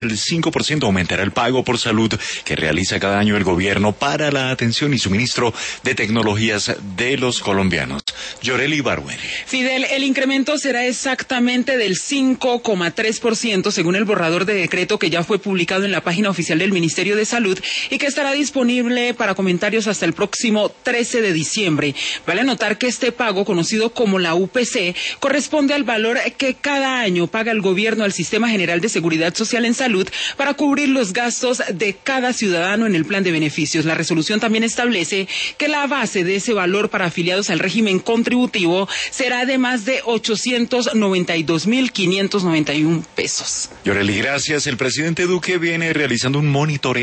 El 5% aumentará el pago por salud que realiza cada año el gobierno para la atención y suministro de tecnologías de los colombianos. Yoreli Barwell. Fidel, el incremento será exactamente del 5,3% según el borrador de decreto que ya fue publicado en la página oficial del Ministerio de Salud y que estará disponible para comentarios hasta el próximo 13 de diciembre. Vale anotar que este pago, conocido como la UPC, corresponde al valor que cada año paga el gobierno al Sistema General de Seguridad Social en Salud para cubrir los gastos de cada ciudadano en el plan de beneficios. La resolución también establece que la base de ese valor para afiliados al régimen contributivo será de más de 892.591 pesos. Yoreli, gracias. El presidente Duque viene realizando un monitoreo